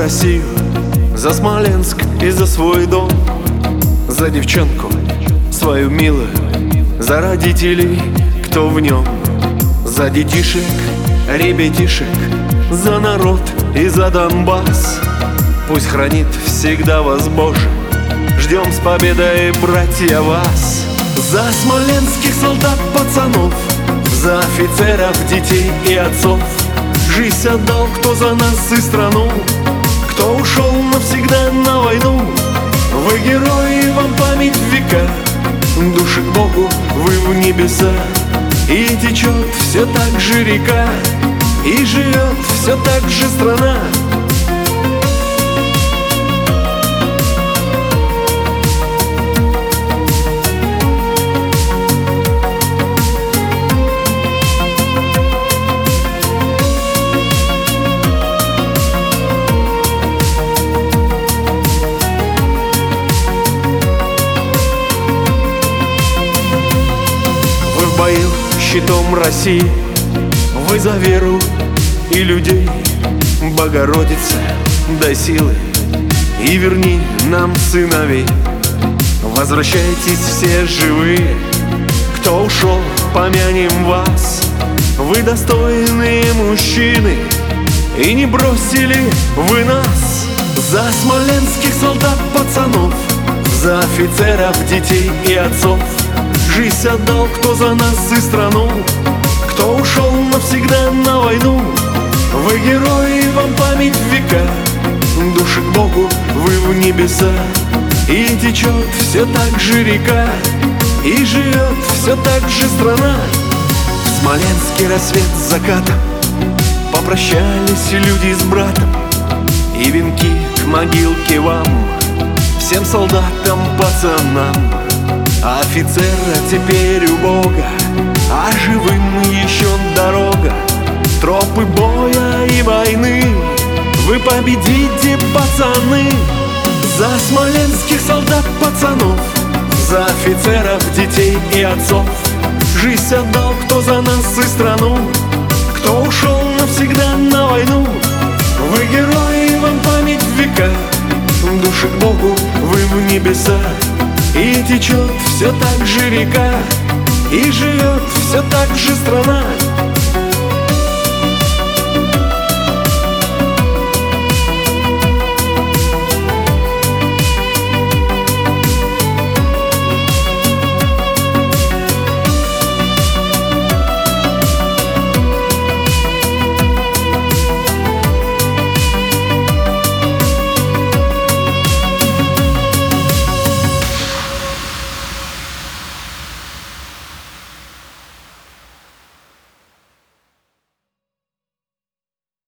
Россию, за Смоленск и за свой дом, за девчонку свою милую, за родителей, кто в нем, за детишек, ребятишек, за народ и за Донбасс. Пусть хранит всегда вас Боже, ждем с победой, братья, вас. За смоленских солдат, пацанов, за офицеров, детей и отцов. Жизнь отдал, кто за нас и страну, кто ушел навсегда на войну. Вы герои, вам память в века, души к Богу, вы в небеса. И течет все так же река, и живет все так же страна. Щитом России, вы за веру и людей, Богородица, дай силы и верни нам сыновей. Возвращайтесь все живые, кто ушел, помянем вас. Вы достойные мужчины, и не бросили вы нас. За смоленских солдат, пацанов, за офицеров, детей и отцов. Жизнь отдал, кто за нас и страну, кто ушел навсегда на войну. Вы герои, вам память в века, души к Богу, вы в небеса. И течет все так же река, и живет все так же страна. В Смоленске рассвет с закатом попрощались люди с братом, и венки к могилке вам, всем солдатам, пацанам. А офицера теперь у Бога, а живым еще дорога. Тропы боя и войны вы победите, пацаны. За смоленских солдат, пацанов, за офицеров, детей и отцов. Жизнь отдал, кто за нас и страну, кто ушел навсегда на войну. Вы герои, вам память в века, души к Богу, вы в небеса. И течет все так же река, и живет все так же страна.